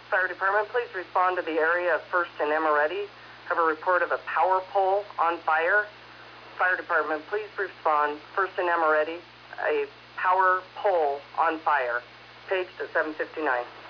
Fire department, please respond to the area of First and Amaretti. Have a report of a power pole on fire. Fire department, please respond. First and Amaretti, a power pole on fire. Page to 759.